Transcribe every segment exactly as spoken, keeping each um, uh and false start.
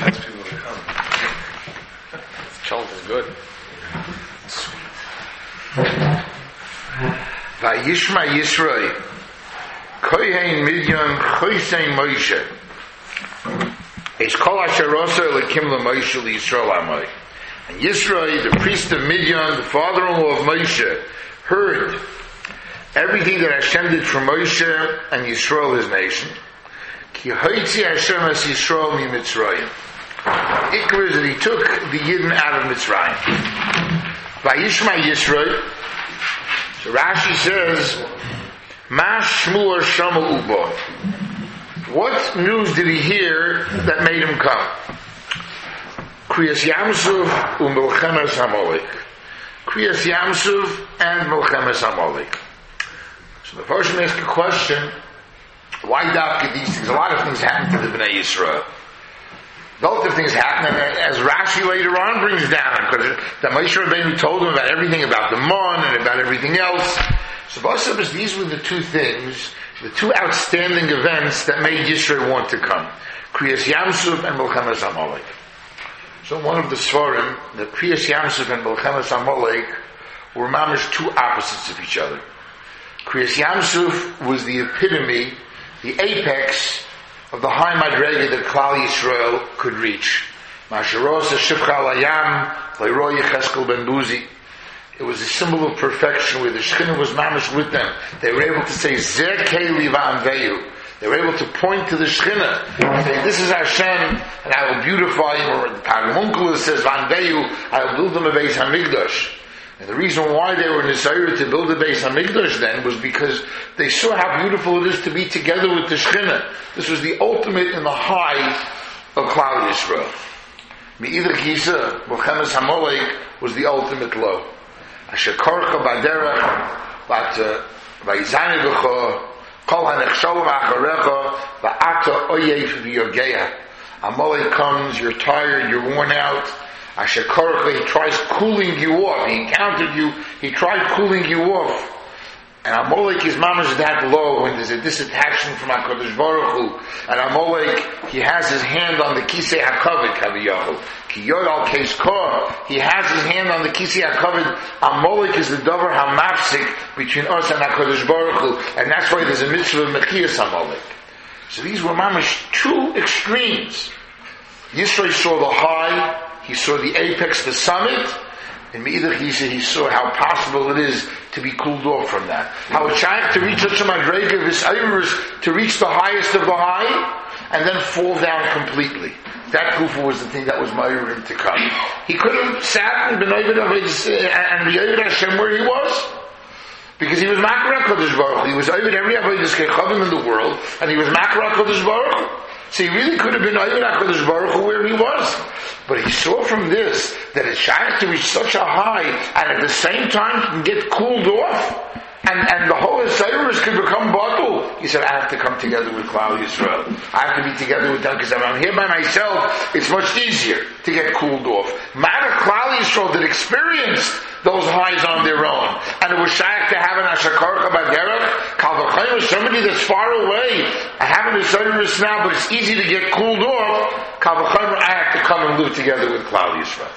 That's people to come. Charles is good. Vayishma Yisrael Kohen Midyan Chosein Moshe Eish Kol Asher Rosa Elokim LaMoshe LiYisrael Amai. And Yisrael, the priest of Midyan, the father-in-law of Moshe, heard everything that Hashem did for Moshe and Yisrael, his nation. Ki Hoitzi Hashem as Yisrael mi Mitzrayim. Ikra is that he took the Yidden out of Mitzrayim. Vayishma Yisrael. So Rashi says, Ma Shmuel Shama Ubo. What news did he hear that made him come? Kriyas Yamsuf and Melchemes HaMolech. Kriyas Yamsuf and Melchemes HaMolech. So the first one asks a question, why dafka these things? A lot of things happen to the Bnei Yisrael. Both of things happen, and as Rashi later on brings down, because the Moshe Rabbeinu told him about everything about the Mon and about everything else. So Basabas, these were the two things, the two outstanding events that made Yisrael want to come. Kriyas Yamsuf and Melchemes HaMolech. So one of the Svarim, the Kriyas Yamsuf and Melchemes HaMolech were mamish two opposites of each other. Kriyas Yamsuf was the epitome, the apex of the high madrega that Klal Yisrael could reach. Masharosa Shivcha Layam, Leroy Yecheskel Ben Buzi. It was a symbol of perfection where the Shekhinah was mamish with them. They were able to say, Zeh Keli V'Anveyu. They were able to point to the Shekhinah and say, this is Hashem, and I will beautify him. Or the Paramunkel says, V'Anveyu, I will build them a Beis HaMikdash. And the reason why they were necessary to build a Beis HaMikdash then was because they saw how beautiful it is to be together with the Shekhinah. This was the ultimate and the high of Klal Yisrael. Me'idr Kisa, Melchemes HaMolech was the ultimate low. Asher korcha baderech, but vayizani b'cho, kol hanechshol v'acharecha, v'ata oyev v'yogeya. Amalek comes, you're tired, you're worn out. Asher korcha, he tries cooling you off. He encountered you, he tried cooling you off. And Amalek is mamash that low when there's a disattachment from HaKadosh Baruch Hu. And Amalek, he has his hand on the Kisei HaKavod, Kaviyahu. Ki Yod al Keis Kor, he has his hand on the Kisei HaKavod. Amalek is the Dover HaMafsik between us and HaKadosh Baruch Hu. And that's why there's a mitzvah of Mechiyas Amalek. So these were mamash two extremes. Yisrael saw the high, he saw the apex, the summit. In Meidach he said he saw how possible it is to be cooled off from that. How it's trying to reach such a madrega, this iris, to reach the highest of the high, and then fall down completely. That kufa was the thing that was ma'arim to come. He could have sat and been over and be over Hashem where he was. Because he was Makra Kodesh Baruch Hu. He was over every Avodas Kechavim in the world, and he was Makra Kodesh Baruch Hu. So he really could have been over HaKadosh Baruch Hu where he was. But he saw from this that it's trying to reach such a high, and at the same time can get cooled off, and, and the whole Osiris could become bottled. He said, I have to come together with Klal Yisrael. I have to be together with them, because if I'm here by myself, it's much easier to get cooled off. Matter Klal Yisrael that experienced those highs on their own, and it was shaykh to have an Ashakarcha Baderech, Kalvachayim was somebody that's far away. I have an Osiris now, but it's easy to get cooled off. Kalvachayim, I have to come and live together with Klal Yisrael.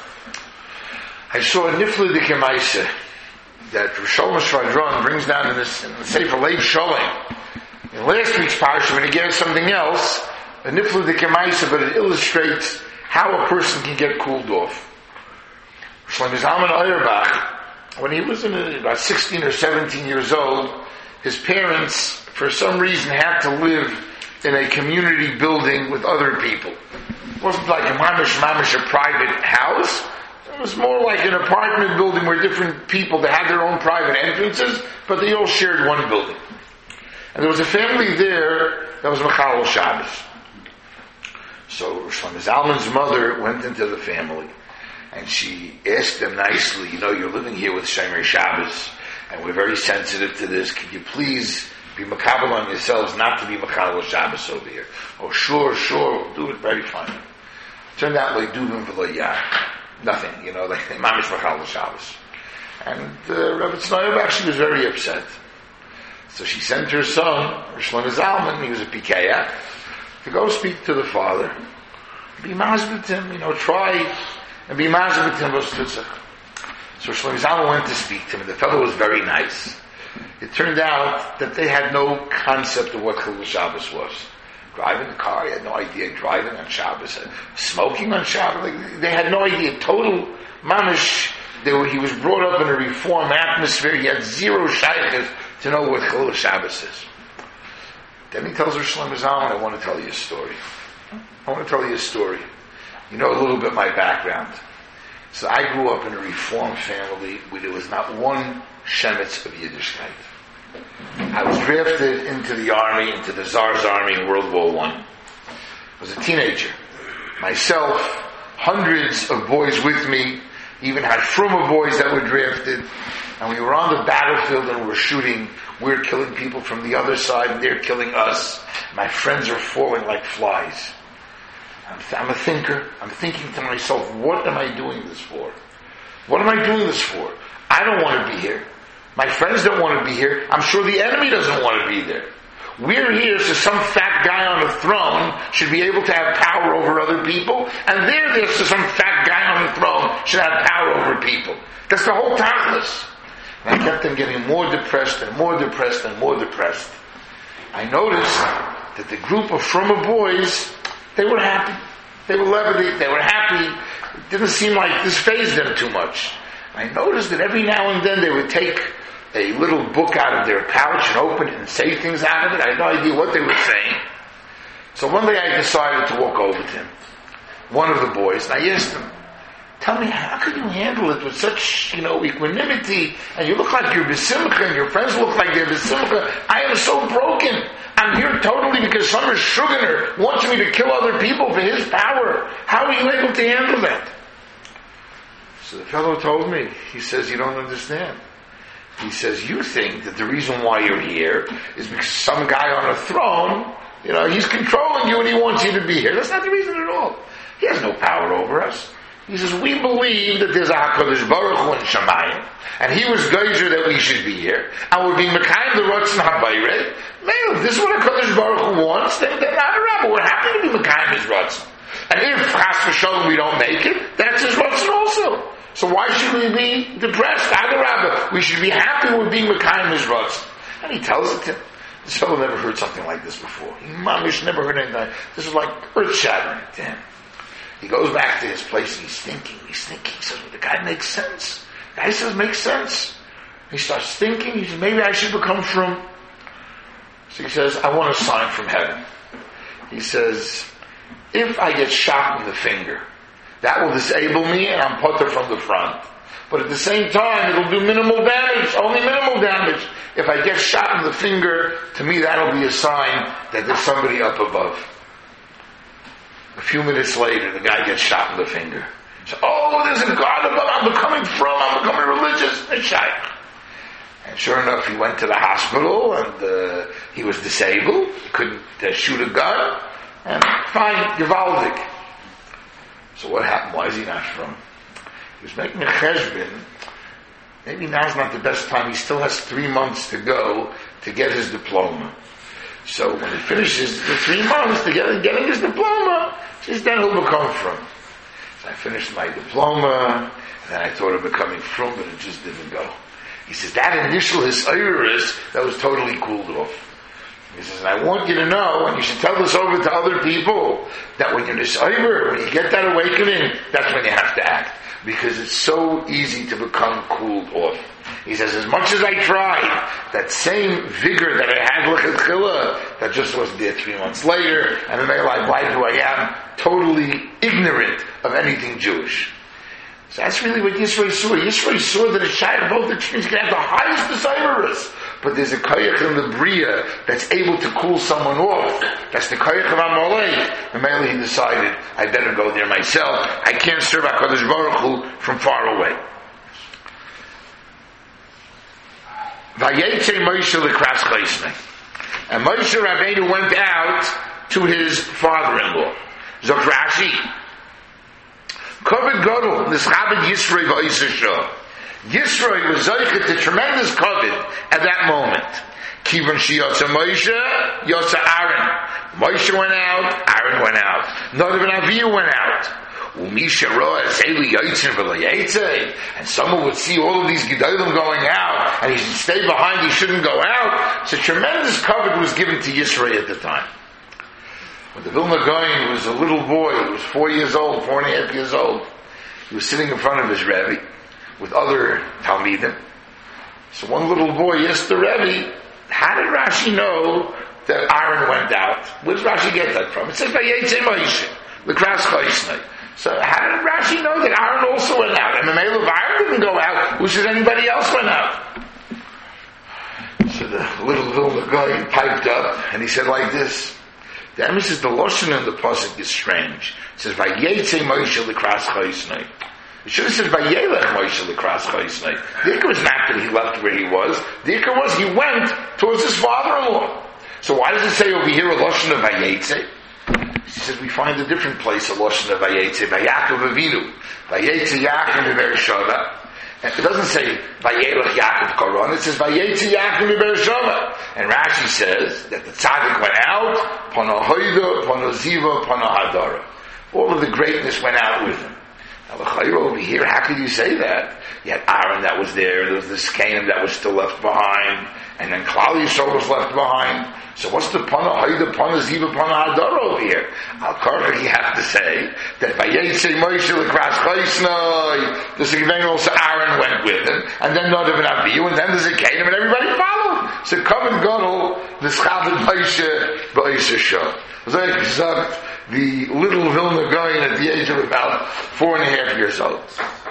I saw a Nifla de Kemaisa that Rishon Shvadron brings down in this in the Sefer Leib Sholem. In last week's parsha, when he gave something else, a Nifla de Kemaisa, but it illustrates how a person can get cooled off. Shlomo Zalman Auerbach, when he was in about sixteen or seventeen years old, his parents, for some reason, had to live in a community building with other people. It wasn't like a mamish mamish a private house. It was more like an apartment building where different people, they had their own private entrances, but they all shared one building. And there was a family there that was Mechalel Shabbos. So Shlomo Zalman's mother went into the family, and she asked them nicely, you know, you're living here with Shomer Shabbos, and we're very sensitive to this. Could you please be makabel on yourselves not to be Mechalel Shabbos over here? Oh, sure, sure, we'll do it very fine. Turned out like dubim v'lo yah. Nothing, you know, like Mamish Mechalel Shabbos. And uh, Rabbi Tznoyev actually was very upset. So she sent her son, Shlomo Zalman, he was a Pikeach, to go speak to the father. Be mazbitim, you know, try and be mazbitim was tutzach. So Shlomo Zalman went to speak to him, and the fellow was very nice. It turned out that they had no concept of what Chilul Shabbos was. Driving the car, he had no idea. Driving on Shabbos, smoking on Shabbos, like, they had no idea. Total mamish. They were, he was brought up in a reform atmosphere. He had zero shaykhs to know what Chilul Shabbos is. Then he tells her, Shlomo Zalman, I want to tell you a story. I want to tell you a story. You know a little bit my background. So I grew up in a reform family where there was not one shemitz of Yiddishkeit. I was drafted into the army, into the Tsar's army in World War One. I was a teenager. Myself, hundreds of boys with me, even had Fruma boys that were drafted, and we were on the battlefield and we were shooting. We're killing people from the other side and they're killing us. My friends are falling like flies. I'm, th- I'm a thinker. I'm thinking to myself, what am I doing this for? What am I doing this for? I don't want to be here. My friends don't want to be here. I'm sure the enemy doesn't want to be there. We're here so some fat guy on a throne should be able to have power over other people, and they're there so some fat guy on the throne should have power over people. That's the whole tachlis. And I kept them getting more depressed and more depressed and more depressed. I noticed that the group of Fruma boys, they were happy. They were levity. They were happy. It didn't seem like this fazed them too much. I noticed that every now and then they would take a little book out of their pouch and open it and say things out of it. I had no idea what they were saying. So one day I decided to walk over to him, one of the boys, and I asked him, tell me, how could you handle it with such, you know, equanimity, and you look like you're besimcha, and your friends look like they're besimcha. I am so broken. I'm here totally because some Shuganer wants me to kill other people for his power. How are you able to handle that? So the fellow told me, he says, you don't understand. He says, you think that the reason why you're here is because some guy on a throne, you know, he's controlling you and he wants you to be here. That's not the reason at all. He has no power over us. He says, we believe that there's a HaKadosh Baruch Hu in Shamayim, and he was geyser that we should be here, and we're being Mekayim the Ratzon HaBayrei. Man, if this is what HaKadosh Baruch Hu wants, then they're not around, but we're happy to be Mekayim his Ratzon. And if Chas v'Shalom we don't make it, that's his Ratzon also. So why should we be depressed? Adarabah, we should be happy with being Mekayim his Ratzon. And he tells it to him. This fellow never heard something like this before. He mamish never heard anything like this. This was like earth-shattering to him. He goes back to his place and he's thinking, he's thinking, he says, well, the guy makes sense. The guy says, makes sense. He starts thinking, he says, maybe I should become from. So he says, I want a sign from heaven. He says, if I get shot in the finger, that will disable me and I'm putter from the front. But at the same time, it'll do minimal damage, only minimal damage. If I get shot in the finger, to me that'll be a sign that there's somebody up above. A few minutes later, the guy gets shot in the finger. He says, oh, there's a God above, I'm becoming from, I'm becoming religious. And sure enough, he went to the hospital and uh, he was disabled. He couldn't uh, shoot a gun. And fine, Gewaldig. So what happened? Why is he not from? He was making a cheshbon. Maybe now's not the best time. He still has three months to go to get his diploma. So when he finishes the three months to get getting his diploma, he says, then he'll become from. So I finished my diploma, and then I thought of becoming from, but it just didn't go. He says, that initial hisayrus, that was totally cooled off. He says, and I want you to know, and you should tell this over to other people, that when you're nisayr, when you get that awakening, that's when you have to act. Because it's so easy to become cooled off. He says, as much as I tried, that same vigor that I had l'chadchila, that just wasn't there three months later, and then I like, why do I am totally ignorant of anything Jewish. So that's really what Yisro saw. Yisro saw that a shayach of both extremes can have the highest desirous, but there's a koyach in the bria that's able to cool someone off. That's the koyach of Amalek. And mainly he decided, I better go there myself. I can't serve HaKadosh Baruch Hu from far away. Vayetze Moshe l'kras chosnei. And Moshe Rabbeinu went out to his father-in-law. Zok Rashi. Kovid Godel, Nischabed Yisroi v'Oisesho. Yisroi was zoichet to tremendous kovid at that moment. Kivan Shiyotza Moshe, Yotza Aaron. Moshe went out, Aaron went out. Nadav and Avihu went out. And someone would see all of these Gedolim going out, and he should stay behind, he shouldn't go out. So tremendous covet was given to Yisro at the time. When the Vilna Gaon was a little boy, he was four years old, four and a half years old, he was sitting in front of his Rebbe with other Talmidim. So one little boy asked the Rebbe, how did Rashi know that Aaron went out? Where does Rashi get that from? It says by Yetze Moshe, the Kras Chaisnei. So how did Rashi know that Aaron also went out? And the male of Aaron didn't go out. Who says anybody else went out? So the little Vilna guy piped up and he said like this. The emphasis, the Lashon in the pasuk is strange. It says, "Vayetze Moshe l'kras chaisnei." It should have said, "Vayelech Moshe l'kras chaisnei." The ikar was not that he left where he was. The ikar was he went towards his father-in-law. So why does it say over here a Lashon of Vayetze? He says we find a different place a Lashon of Vayetze, Vayakov Avinu, Vayetze Yaakov Beersheva. It doesn't say Vayelech Yaakov Koron. It says Vayetze Yaakov Beersheva. And Rashi says that the tzaddik went out, Pono Hoida, Pono Ziva, Pono Hadara. All of the greatness went out with him. Now the Chayra over here, how could you say that? You had Aaron that was there, there was the Skenim that was still left behind, and then Klal Yisrael was left behind. So what's the Pono Hoida, Pono Ziva, Pono Hadara over here? Al Karka, you have to say that Vayetze Moshe l'kras chaisnei, the Sigvain also Aaron went with him, and then Nadav and Avihu, and then there's a Canaan, and everybody followed. So come and go, the Schabbat Moshe ba'Yisra Shah. So I gesagt, the little Vilna Gaon at the age of about four and a half years old.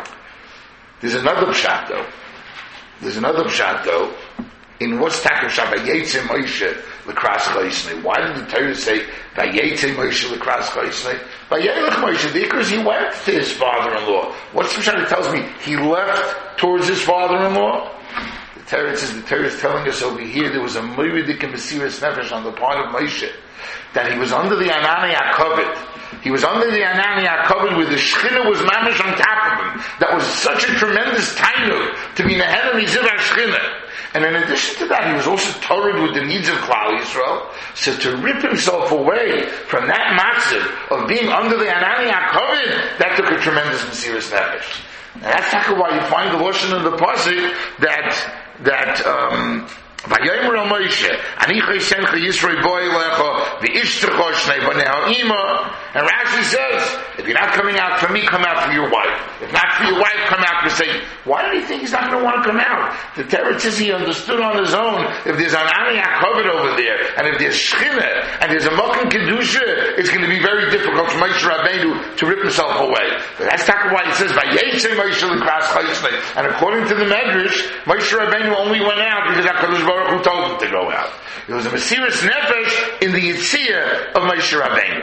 There's another pshat though. There's another pshat though. In what's Takev Shah, Vayetze Moshe l'kras chaisnei? Why did the Torah say Vayetze Moshe l'kras chaisnei? Vayelech Moshe, because he went to his father-in-law. What's the pshat? It tells me he left towards his father-in-law. The Torah says the Torah is telling us over here there was a moiridik and mesiras nefesh on the part of Moshe, that he was under the Anani HaKavod. He was under the Anani HaKavod where the Shechina was mamish on top of him. That was such a tremendous tainug to be Nehenem Yiziv HaShechina. And in addition to that, he was also torrid with the needs of Klal Yisrael. So to rip himself away from that matzah of being under the Anani HaKavod, that took a tremendous mesiras nefesh. And that's not why you find the Lashon in the pasuk that that um Vayomer al Moshe, Ani chaysencha Yisroi boi lecha, v'ishtecha shnei b'nei ha'ima. And Rashi says, if you're not coming out for me, come out for your wife. If not for your wife, come out for say, why did he think he's not going to want to come out? The Torah says he understood on his own, if there's an Ani HaKavod over there, and if there's Shechina, and there's a Mokum Kedusha, it's going to be very difficult for Moshe Rabbeinu to rip himself away. But that's not why it says, Vayetze Moshe l'kras chaisnei. And according to the Medrash, Moshe Rabbeinu only went out because HaKadosh Baruch Hu told him to go out. It was a mesiras nefesh in the Yitzia of Moshe Rabbeinu.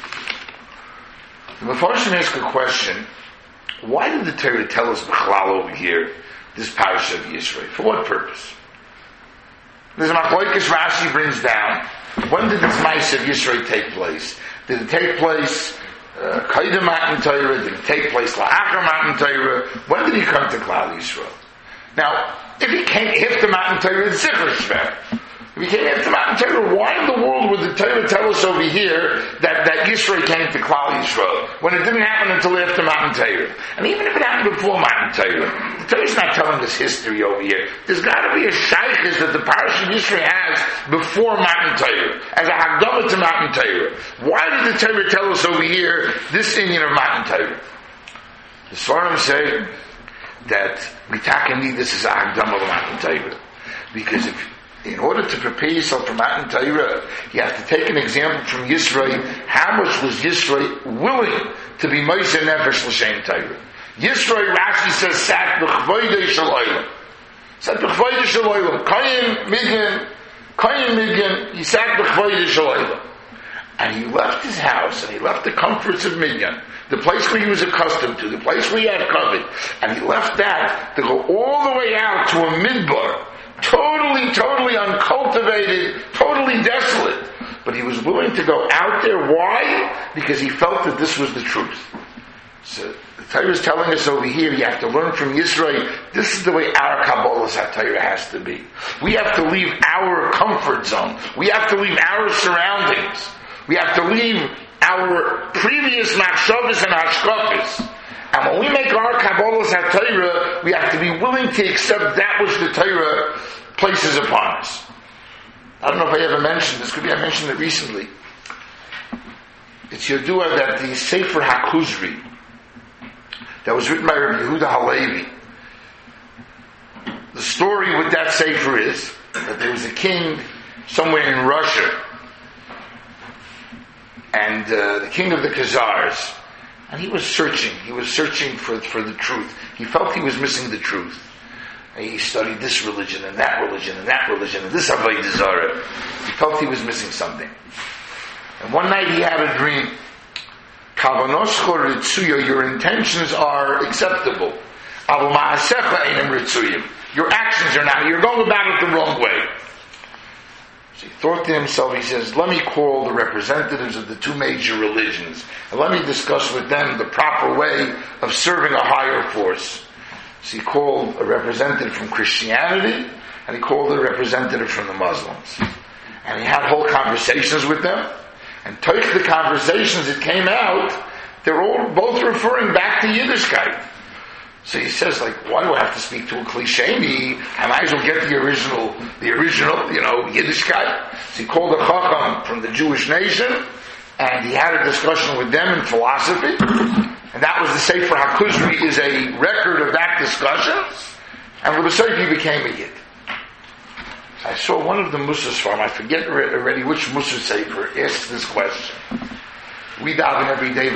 The Mefarshim ask a question: why did the Torah tell us b'chalal over here this parasha of Yisro? For what purpose? There's a machlokes Rashi brings down. When did this Ma'aseh of Yisro take place? Did it take place Kaidem Matan Torah? Did it take place La'achar Matan Torah? When did he come to Klal Yisrael? Now, if he came after Matan Torah, it's Zichur Shver. If he came after Matan Torah, why in the world would the Torah tell us over here that, that Yisro came to Klal Yisrael when it didn't happen until after Matan Torah? And even if it happened before Matan Torah, the Torah's not telling us history over here. There's got to be a shaykhis that the parasha Yisro has before Matan Torah, as a hagdama to Matan Torah. Why did the Torah tell us over here this inyan of Matan Torah? The Svarim say that we need this as a hagdama of Matan Torah, because if in order to prepare yourself for Matan Torah, you have to take an example from Yisro. How much was Yisro willing to be Moshe Nefesh L'Shem Torah? Yisro, Rashi says, sat b'chvoidei shel olam. Sat b'chvoidei shel olam. Kayin Midyan, Kayin Midyan, he sat b'chvoidei shel olam. And he left his house, and he left the comforts of Midyan, the place where he was accustomed to, the place where he had covered, and he left that to go all the way out to a midbar, totally, totally uncultivated, totally desolate. But he was willing to go out there. Why? Because he felt that this was the truth. So So the Torah is telling us over here, you have to learn from Yisrael, this is the way our Kabbalah's HaTorah has to be. We have to leave our comfort zone. We have to leave our surroundings. We have to leave our previous machshavas and hashkafas. And when we make our Kabbalah's HaTorah, we have to be willing to accept that which the Torah places upon us. I don't know if I ever mentioned this, could be I mentioned it recently. It's Yodua that the Sefer HaKuzri, that was written by Rabbi Yehuda Halevi, the story with that Sefer is that there was a king somewhere in Russia, and uh, the king of the Khazars, and he was searching, he was searching for, for the truth. He felt he was missing the truth. And he studied this religion and that religion and that religion and this Avodah Zarah. He felt he was missing something. And one night he had a dream. Kavanoscha ritzuya, your intentions are acceptable. Aval ma'asecha einam ritzuyim. Your actions are not, you're going about it the wrong way. So he thought to himself, he says, let me call the representatives of the two major religions, and let me discuss with them the proper way of serving a higher force. So he called a representative from Christianity, and he called a representative from the Muslims. And he had whole conversations with them, and took the conversations that came out, they're all both referring back to Yiddishkeit. So he says, like, why do I have to speak to a cliche? I might as well get the original, the original, you know, Yiddishkeit. So he called a Chacham from the Jewish nation, and he had a discussion with them in philosophy. And that was the Sefer HaKuzri, is a record of that discussion. And with the Sefer he became a Yid. I saw one of the Musas from, I forget already which Musa Sefer, asked this question. We daven every day, and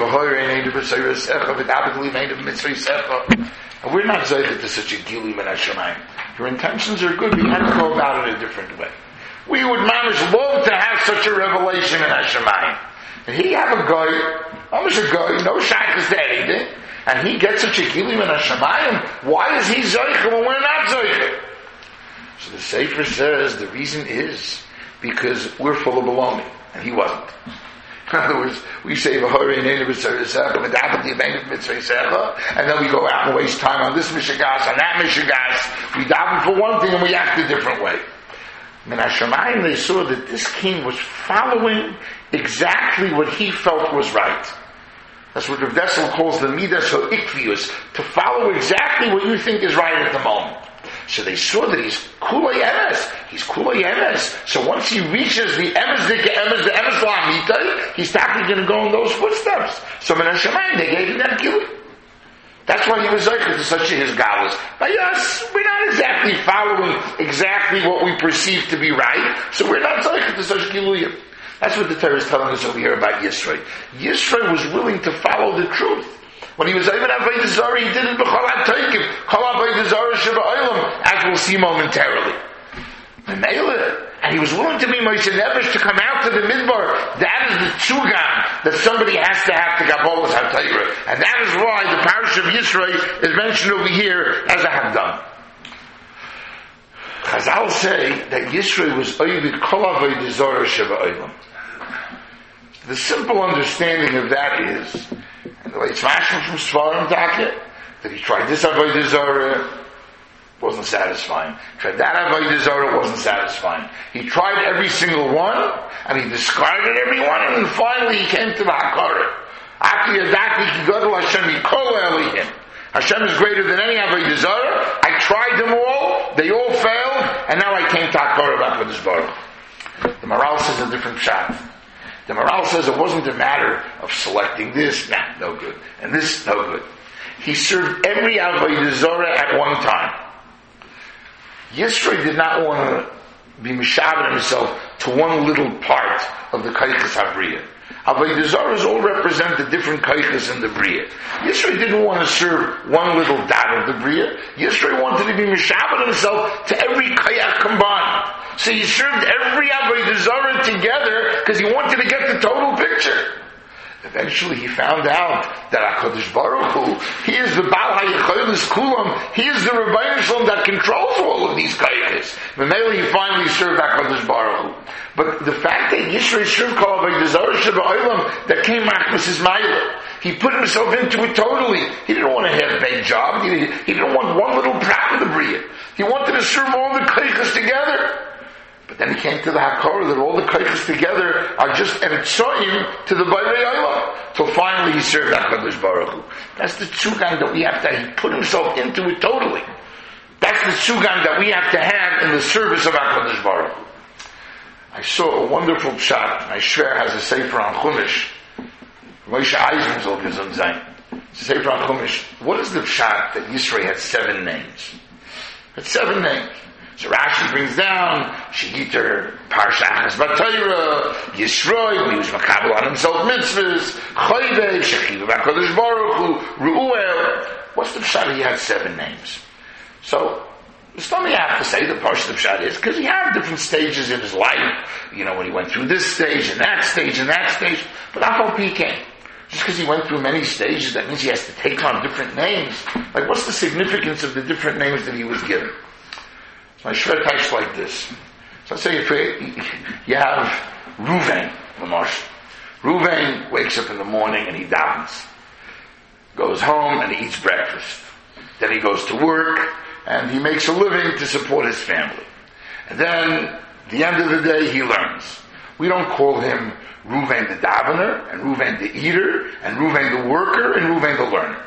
we're not zayed to such a gilui min hashamayim. Your intentions are good, we have to go about it a different way. We would manage love to have such a revelation in Hashemayim. And he have a guy, almost a guy, no shaykhs to anything, and he gets such a gilui min hashamayim. Why is he zayich when we're not zayich? So the Sefer says the reason is because we're full of baloney, and he wasn't. In other words, we say v'horei neinu b'tzayresecha, v'dabel di'beinu b'tzayresecha, and then we go out and waste time on this mishagas, on that mishagas. We daven for one thing and we act a different way. Min hashamayim, they saw that this king was following exactly what he felt was right. That's what Rav Dessel calls the midas ha'ikvius, to follow exactly what you think is right at the moment. So they saw that he's kulei emes. He's kulei emes. So once he reaches the emes, the emes, the emes la'amita, he's actually going to go in those footsteps. So min hashamayim, they gave him that gilui. That's why he was zeicher to such a his galus. By us, we're not exactly following exactly what we perceive to be right, so we're not zeicher to such giluyim. That's what the Torah is telling us over here about Yisrael. Yisrael was willing to follow the truth. When he was even Avodah Zarah, he did it b'chol ha'toikim, kol Avodah Zarah sheba'olam, as we'll see momentarily. And he was willing to be Moshe Nebush to come out to the Midbar. That is the tzugan that somebody has to have to Kabbalah's HaTorah. And that is why the parish of Yisrael is mentioned over here as a Havdam. Chazal say that Yisrael was Oivid kol Avodah Zarah sheba'olam. The simple understanding of that is, and the way it's mashma from Svarim Taka, that he tried this Avodah Zarah, wasn't satisfying. Tried that Avodah Zarah, wasn't satisfying. He tried every single one, and he discarded every one, and then finally he came to the Hakara. After Yadaki ki gadol Hashem mikol elihim. Hashem is greater than any Avodah Zarah. I tried them all, they all failed, and now I came to Hakara B'Hakadosh Baruch. The Maral says a different pshat. The Maral says it wasn't a matter of selecting this, nah, no good, and this, no good. He served every Avodah Zarah at one time. Yisro did not want to be mishaber himself to one little part of the Kaichas HaBriya. Avodah Zarahs all represent the different Kaichas in the Briya. Yisro didn't want to serve one little dot of the Briya. Yisro wanted to be mishaber himself to every Kayach combined. So he served every Avodah Zarah together because he wanted to get the total picture. Eventually he found out that HaKadosh Baruch Hu, he is the Baal HaYecholis Kulam, he is the Rebbeinu Shalom that controls all of these Kayachis. Memele he finally served HaKadosh Baruch Hu. But the fact that Yisrael served Kol Avodah Zarah Sheba'olam, that came Machmas Ismaila. He put himself into it totally. He didn't want a half-baked job. He, he didn't want one little prat in the bria. He wanted to serve all the kaichas together. But then he came to the Hakara that all the kaichas together are just eretzoim to the Bayrei Olam. Till finally he served HaKadosh Baruch Hu. That's the tzugan that we have to have. He put himself into it totally. That's the tzugan that we have to have in the service of HaKadosh Baruch Hu. I saw a wonderful shot. My shver has a sefer on Chumash. Moshe Eisen soll gesund sein. It's a sefer on Chumash. What is the shot that Yisro had seven names? Had seven names. So Rashi brings down Shigiter, Parsha Achas B'Torah, Yisro, he was makabel on himself mitzvahs, Choyve, Shechiva B'Kodesh Baruch Hu, Ru'uel. What's the pshat? He had seven names. So, there's something I have to say the Parsha of Pshat is, because he had different stages in his life. You know, when he went through this stage, and that stage, and that stage. But Afal Pi came. Just because he went through many stages, that means he has to take on different names. Like, what's the significance of the different names that he was given? So my shred types like this. So let's say if you have Ruvain, Lamarsh. Ruvain wakes up in the morning and he davens. Goes home and he eats breakfast. Then he goes to work and he makes a living to support his family. And then, at the end of the day, he learns. We don't call him Ruvain the davener, and Ruvain the eater, and Ruvain the worker, and Ruvain the learner.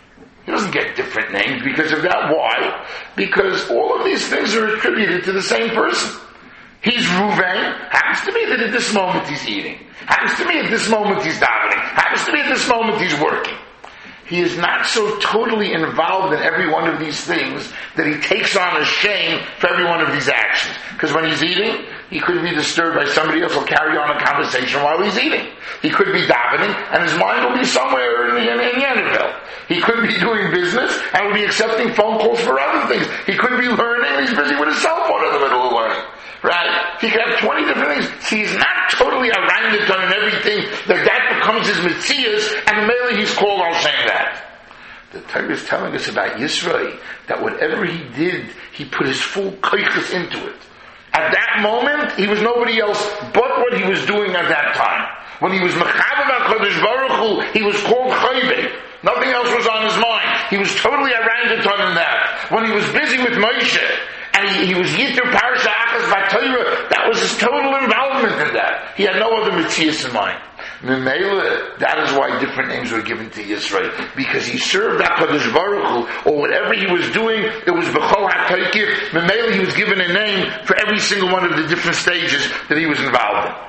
He doesn't get different names because of that. Why? Because all of these things are attributed to the same person. He's Ruvain. Happens to be that at this moment he's eating. Happens to be at this moment he's davening. Happens to be at this moment he's working. He is not so totally involved in every one of these things that he takes on a shame for every one of these actions. Because when he's eating, he could be disturbed by somebody else who will carry on a conversation while he's eating. He could be davening, and his mind will be somewhere in, in, in Yannaville. He could be doing business, and will be accepting phone calls for other things. He could be learning, and he's busy with his cell phone in the middle of learning. Right? He could have twenty different things. See, he's not totally a orangutan and everything, that that becomes his mitzias, and mainly he's called on saying that. The Torah is telling us about Yisro, that whatever he did, he put his full koiches into it. At that moment, he was nobody else but what he was doing at that time. When he was mechaber HaKadosh Baruch Hu, he was called Choyve. Nothing else was on his mind. He was totally a orangutan in that. When he was busy with Moshe, and he, he was Yiter Parsha Achas B'Torah, that was his total involvement in that. He had no other mitzias in mind. Memela, that is why different names were given to Yisro, because he served HaKadosh Baruch Hu, or whatever he was doing, it was B'chol HaToykir. Memela, he was given a name for every single one of the different stages that he was involved in.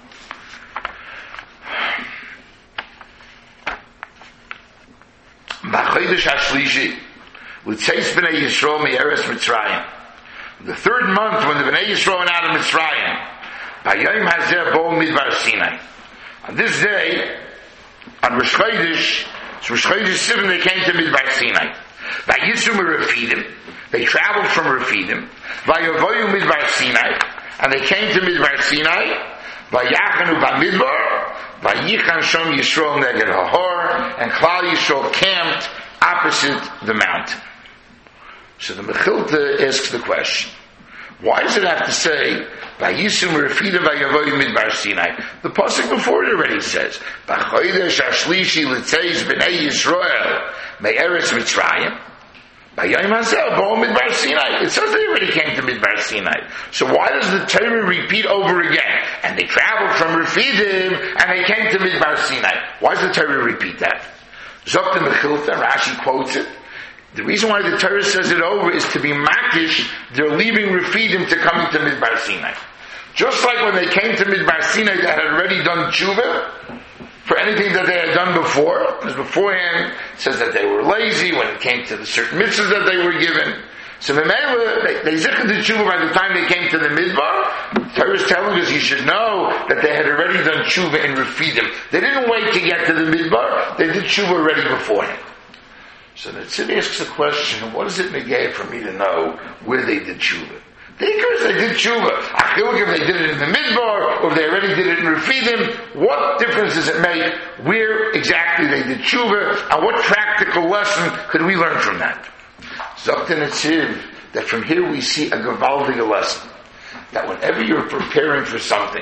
B'chodesh HaShlishi, L'tzeis B'nei Yisrael Me'eres Mitzrayim. The third month, when the Bnei Yisrael went out of Mitzrayim, B'yom Hazeh Bo Midbar Sinai. On this day, on Rosh Chodesh, so Rosh Chodesh seven, they came to Midbar Sinai. Vayisru Refidim, they traveled from Refidim. Vayavoyu Midbar Sinai, and they came to Midbar Sinai. Vayachanu Bamidbar, Vayichan Shom Yisrael Neged Hahor, and Klal Yisrael camped opposite the mountain. So the Mechilta asks the question, why does it have to say, Vayisum Refidim Vayavoyu Midbar Sinai? The pasuk before it already says, B'chodesh HaShlishi L'tzeis B'nei Yisrael Me'eretz Mitzrayim B'yom Hazeh Bo Midbar Sinai. It says they already came to Midbar Sinai. So why does the Torah repeat over again? And they traveled from Refidim and they came to Midbar Sinai. Why does the Torah repeat that? Zok the Mechilta, Rashi quotes it. The reason why the Torah says it over is to be makish, they're leaving Refidim to come into Midbar Sinai. Just like when they came to Midbar Sinai, they had already done tshuva for anything that they had done before. Because beforehand, it says that they were lazy when it came to the certain mitzvahs that they were given. So the they, they zikr the tshuva by the time they came to the Midbar. The Torah is telling us you should know that they had already done tshuva in Refidim. They didn't wait to get to the Midbar, they did tshuva already beforehand. So the Tzvi asks the question, what does it negate for me to know where they did tshuva? The Ikar is they did tshuva. Achiluk, if they did it in the Midbar, or if they already did it in Refidim, what difference does it make where exactly they did tshuva, and what practical lesson could we learn from that? Zoktan Etziv, that from here we see a gewaldige lesson. That whenever you're preparing for something,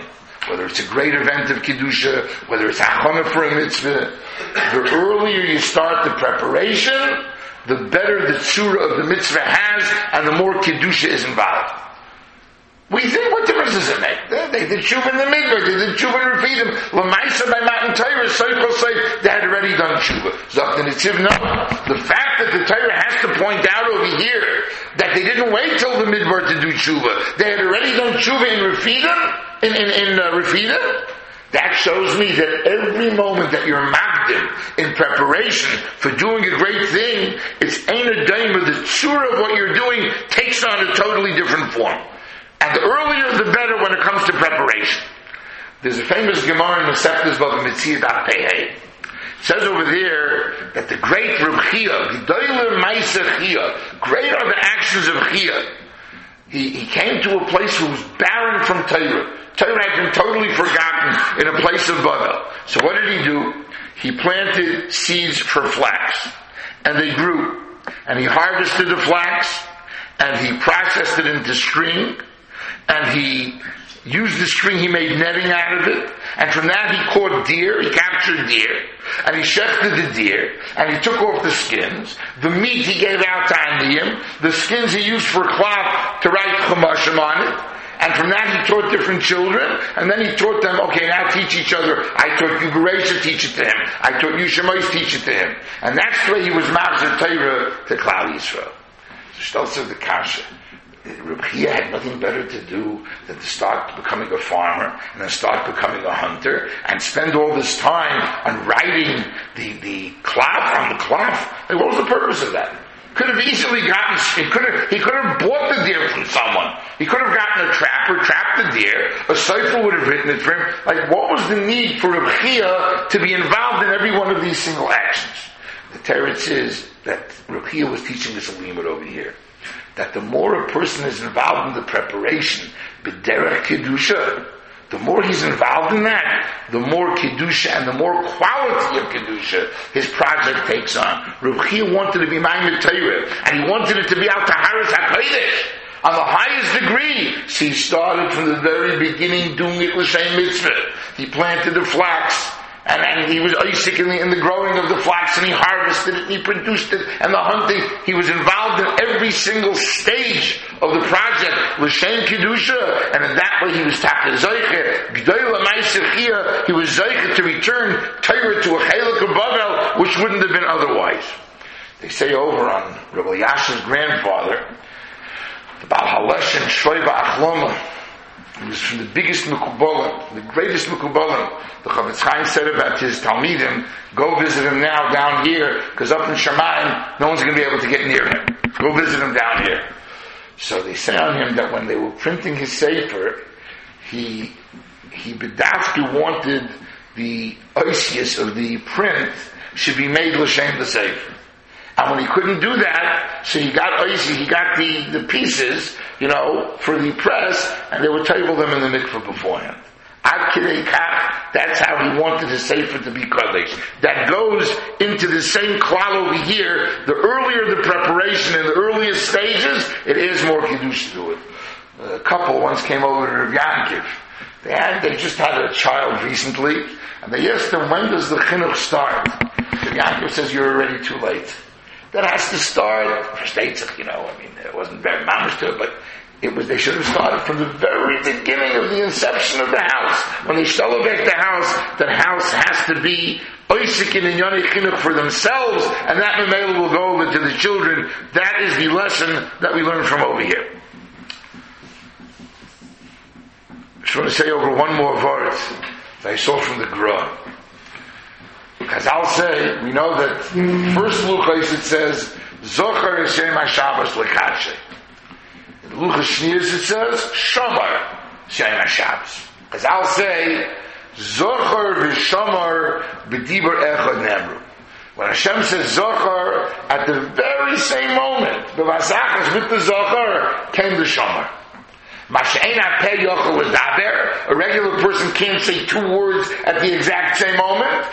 whether it's a great event of Kedusha, whether it's Hachana for a mitzvah, the earlier you start the preparation, the better the tzura of the mitzvah has, and the more Kedusha is involved. We think, what difference does it make? They, they did tshuva in the midbar, they did tshuva in Refidim. L'maisa by Matan Torah, Soichel Soif, they had already done tshuva. Zok the Nitziv, no. The fact that the Torah has to point out over here that they didn't wait till the midbar to do tshuva. They had already done tshuva in Refidim, in, in, in uh, Refidim. That shows me that every moment that you're magdim in preparation for doing a great thing, it's ein a daim, the tzura of what you're doing takes on a totally different form. And the earlier the better when it comes to preparation. There's a famous Gemara in Masechtas Bava Metzia Daf Pei. It says over there that the great Reb Chia, Gedoyle Ma'aseh Chia, great are the actions of Chia. He, he came to a place who was barren from Torah. Torah had been totally forgotten in a place of Bavel. So what did he do? He planted seeds for flax. And they grew. And he harvested the flax. And he processed it into string. And he used the string, he made netting out of it. And from that he caught deer, he captured deer. And he shechted the deer. And he took off the skins. The meat he gave out to Aniyim. The skins he used for cloth to write Chumashim on it. And from that he taught different children. And then he taught them, okay, now teach each other. I taught you Geresha, teach it to him. I taught you Shemais, teach it to him. And that's the way he was Ma'aser Torah to Klal Yisrael. So Shtolz of the Kasha. Reb Chia had nothing better to do than to start becoming a farmer and then start becoming a hunter and spend all this time on writing the, the cloth on the cloth. Like, what was the purpose of that? Could have easily gotten, he could have, he could have bought the deer from someone. He could have gotten a trapper, trapped the deer, a sefer would have written it for him. Like, what was the need for Reb Chia to be involved in every one of these single actions? The teretz is that Reb Chia was teaching us a limud over here. That the more a person is involved in the preparation, b'derech kedusha, the more he's involved in that, the more kedusha and the more quality of kedusha his project takes on. Reb Chia wanted to be Ma'aser Torah, and he wanted it to be al Taharas HaKodesh on the highest degree. So he started from the very beginning doing it l'shem mitzvah. He planted the flax. And, and he was Isaac in the, in the growing of the flax, and he harvested it, and he produced it, and the hunting. He was involved in every single stage of the project, l'shem kedusha, and in that way he was taka zoiche, g'doyle ma'aseh chia, he was zoiche to return Torah to a chelik of Bavel, which wouldn't have been otherwise. They say over on Rabbi Yasha's grandfather, the Baal Haleshen Shloiva Achloma, he was from the biggest Mekubalim, the greatest Mekubalim. The Chavetz Chaim said about his Talmidim, go visit him now down here, because up in Shamayim, no one's going to be able to get near him. Go visit him down here. So they say on him that when they were printing his Sefer, he, he Bedafki wanted the oisius of the print should be made l'shem the Sefer. And when he couldn't do that, so he got oisi, he got the, the pieces, you know, for the press, and they would table them in the mikveh beforehand. Ad kidei kach, that's how he wanted his sefer to be kodesh. That goes into the same klal over here. The earlier the preparation in the earliest stages, it is more kiddush to it. A couple once came over to Rav Yankiv. They had, they just had a child recently, and they asked him, when does the chinuch start? Rav Yankiv says, you're already too late. That has to start for states, you know, I mean, it wasn't very mamish to it, but it was, they should have started from the very beginning of the inception of the house. When they shalobek the house, that house has to be oisik and inyani chinuch for themselves, and that memela will go over to the children. That is the lesson that we learn from over here. I just want to say over one more verse that I saw from the Gra. Because I'll say, we know that first Luchos it says, Zochar Hashem HaShabbos L'Kadshe. In Luchos Shnius it says, Shomar Hashem HaShabbos. Because I'll say, Zochar V'Shomar B'Dibur Echad Nemru. When Hashem says Zochar, at the very same moment, the Vasachas with the Zochar came the Shomar. A regular person can't say two words at the exact same moment.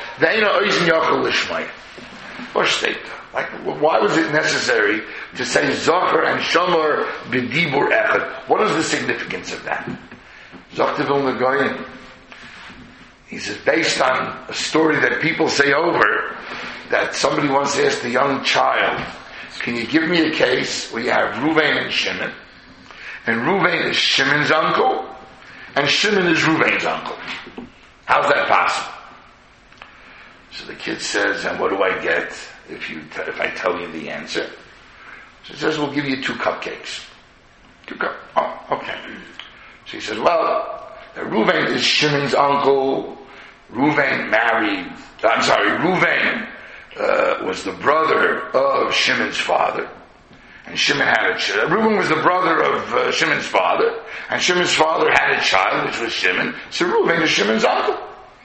Like, why was it necessary to say Zochar and Shomar b'dibur echad? What is the significance of that? Zok Vilna Goyim, He says, based on a story that people say over, that somebody once asked a young child, can you give me a case where you have Ruvain and Shimon, and Ruvain is Shimon's uncle, and Shimon is Ruvain's uncle. How's that possible? So the kid says, and what do I get if you t- if I tell you the answer? So he says, we'll give you two cupcakes. Two cup. Oh, okay. So he says, well, Ruvain is Shimon's uncle. Ruvain married, I'm sorry, Ruvain uh, was the brother of Shimon's father. And Shimon had a child. Reuben was the brother of uh, Shimon's father. And Shimon's father had a child, which was Shimon. So Reuben is Shimon's uncle.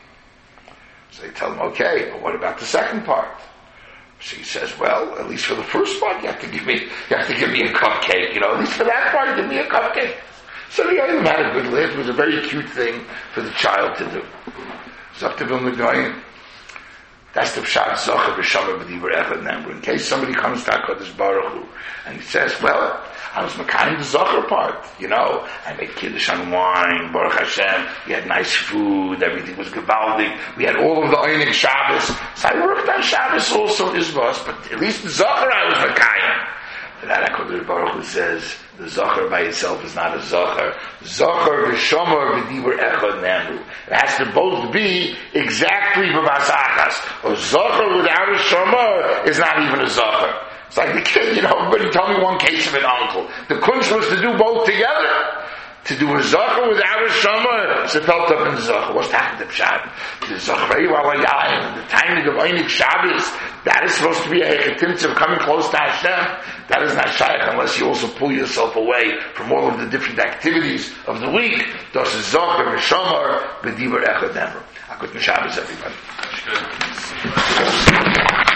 So they tell him, okay, but what about the second part? So he says, well, at least for the first part, you have to give me, you have to give me a cupcake. You know, at least for that part, give me a cupcake. So the other had a good laugh. It was a very cute thing for the child to do. Sagt der Vilna Gaon, that's the Pshat Zocher B'Shamar B'Divrei Echad Nemru. In case somebody comes to HaKadosh Baruch Hu and he says, well, I was Mekayim the Zocher part, you know, I made Kiddush on wine, Baruch Hashem, we had nice food, everything was gewaldig, we had all of the Einig Shabbos, so I worked on Shabbos also in Izvos, but at least the Zocher I was Mekayim. For that HaKadosh Baruch Hu says, the Zocher by itself is not a Zocher. Zocher v'Shomer v'Divrei Echad Nemru. It has to both be exactly b'Masachas. A Zocher without a Shomer is not even a Zocher. It's like the kid, you know, everybody tell me one case of an uncle. The kunst was to do both together. To do a Zocher without a Shomer, it's a felt up in the Zocher. What's that in the Pshat? The Zochrei Walayayim, the timing of Einik Shabbos, that is supposed to be a hechetimtz of coming close to Hashem. That is not shaykh unless you also pull yourself away from all of the different activities of the week. Das is Zocher, Shomer, B'Divrei Echad Nemru. A good Shabbos, everybody.